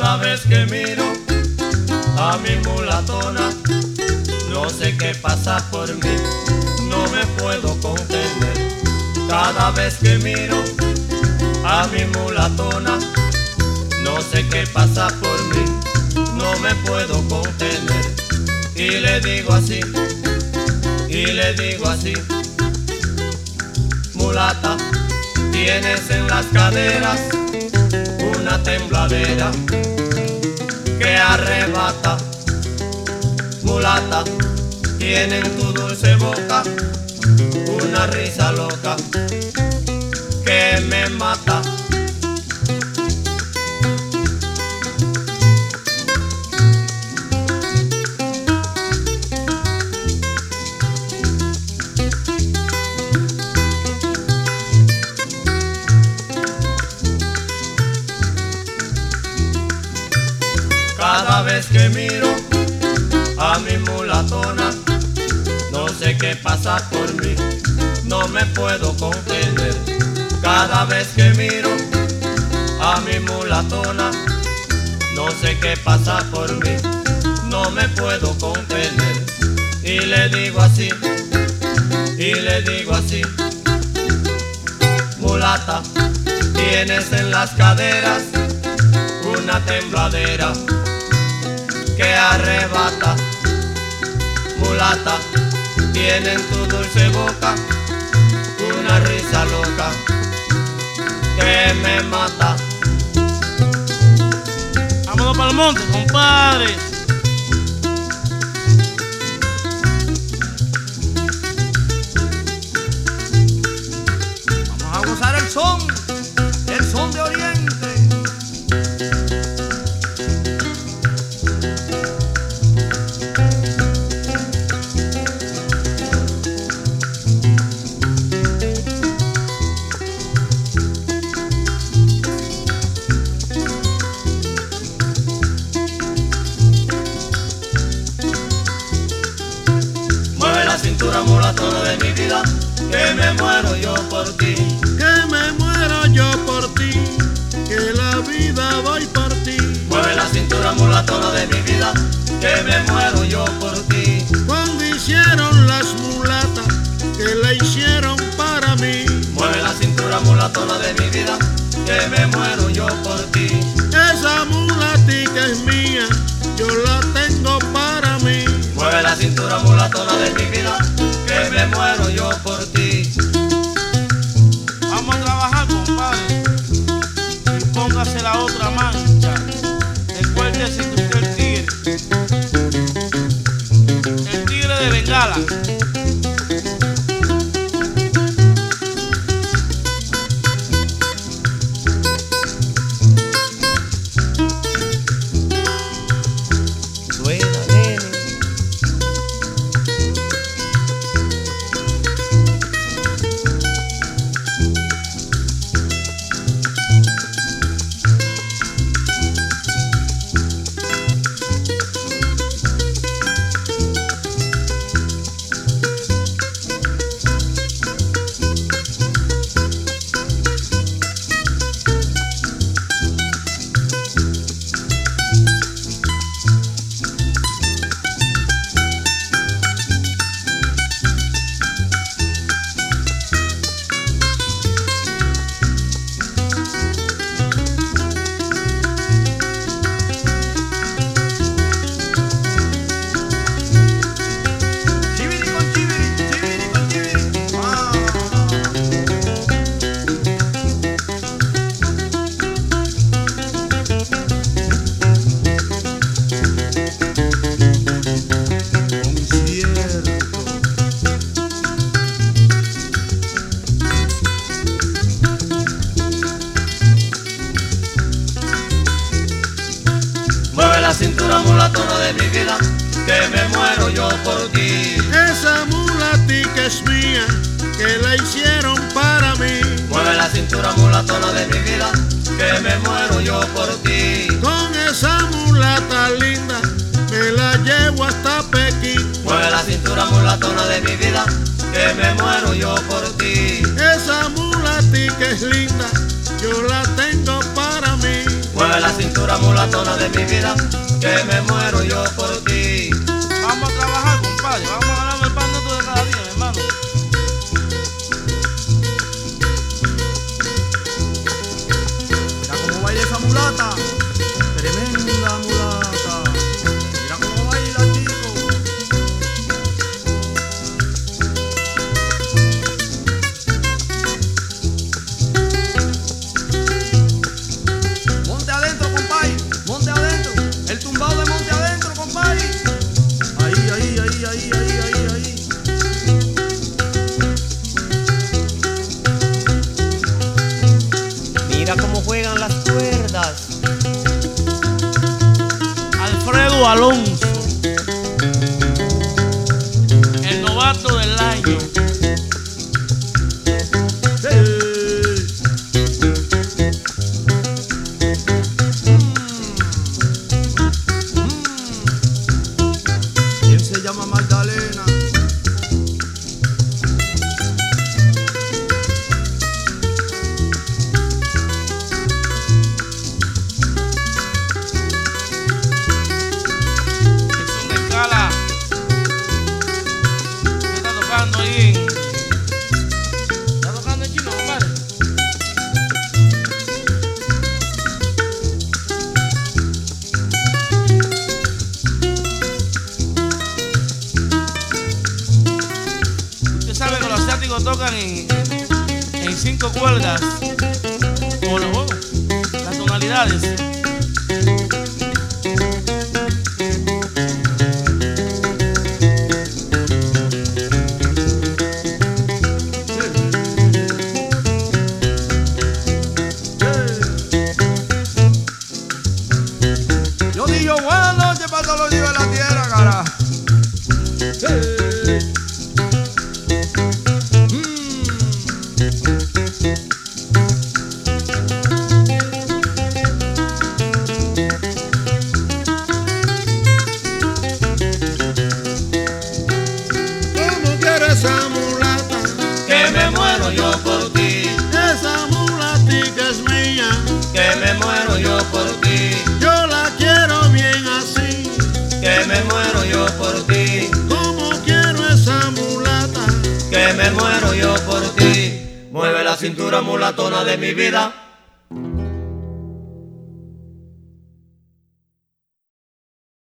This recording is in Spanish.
Cada vez que miro a mi mulatona, no sé qué pasa por mí, no me puedo contener. Cada vez que miro a mi mulatona, no sé qué pasa por mí, no me puedo contener. Y le digo así, y le digo así: mulata, tienes en las caderas una tembladera que arrebata. Mulata, tiene en tu dulce boca una risa loca que me mata. Cada vez que miro a mi mulatona, no sé qué pasa por mí, no me puedo contener. Cada vez que miro a mi mulatona, no sé qué pasa por mí, no me puedo contener. Y le digo así, y le digo así: mulata, tienes en las caderas una tembladera que arrebata. Mulata, tiene en tu dulce boca una risa loca que me mata. Vámonos para el monte, compadre. Vamos a gozar el son de Oriente. Cintura mulatona de mi vida, que me muero yo por ti, que me muero yo por ti, que la vida doy por ti. Mueve la cintura mulatona de mi vida, que me muero yo por ti. Cuando hicieron las mulatas, que la hicieron para mí. Mueve la cintura mulatona de mi vida, que me muero yo por ti. Esa mulatica es mía, yo la tengo para mí. Mueve la cintura mulatona de mi vida, que me muero yo por ti. Vamos a trabajar, compadre, y póngase la otra mancha. Recuérdese que usted es el tigre de Bengala. La cintura mulatona de mi vida, que me muero yo por ti. Esa mulatica es mía, que la hicieron para mí. Mueve la cintura mulatona de mi vida, que me muero yo por ti. Con esa mulata linda, me la llevo hasta Pekín. Mueve la cintura mulatona de mi vida, que me muero yo por ti. Esa mulatica es linda, yo la tengo para mí. Mueve la cintura cintura mulatona de mi vida, que me muero yo por ti. Vamos a trabajar, compadre, vamos a ganar el pan nuestro de cada día, mi hermano. Mira cómo baila esa mulata, tremenda mulata. Mira cómo baila, chico. Monte adentro, compadre, monte adentro. El tumbado de monte adentro, compadre. Ahí, ahí, ahí, ahí, ahí, ahí, ahí. Mira cómo juegan las cuerdas. Alfredo Alonso, el novato del año. ¿Quién se llama Magdalena? Jason de Escala. ¿Qué está tocando ahí? ¿Está tocando en chino, compadre? Usted sabe que los asiáticos tocan en 5 cuerdas, como los juegos, las tonalidades. Yo digo buenas noches para todos los días de la tierra, cara. ¿Cómo quiere esa mulata? Que me muero yo por ti, Esa mulatica es mía, que me muero yo por ti, yo la quiero bien así. que me muero yo por ti, Como quiero esa mulata, que me muero yo por ti. Mueve la cintura mulatona de mi vida,